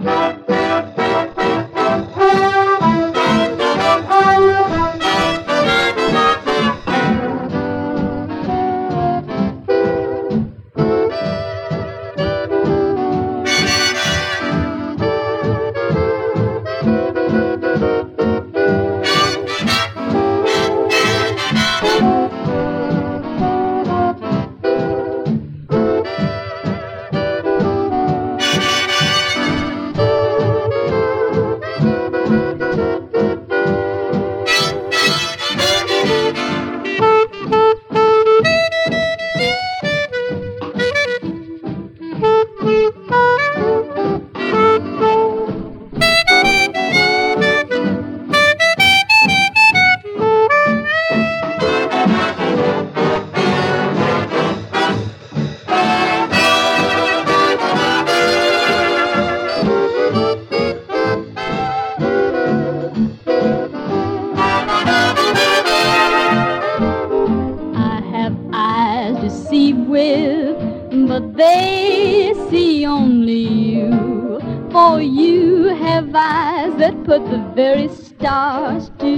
With, but they see only you. For you have eyes that put the very stars to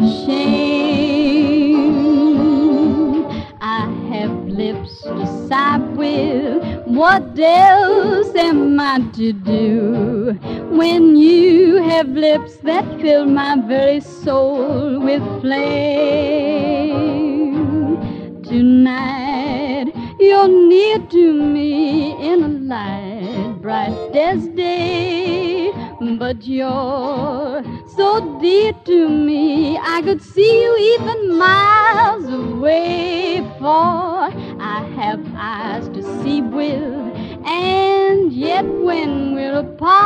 shame. I have lips to sigh with. What else am I to do when you have lips that fill my very soul with flame? Tonight you're near to me in a light bright as day, but you're so dear to me I could see you even miles away. For I have eyes to see with, and yet when we're apart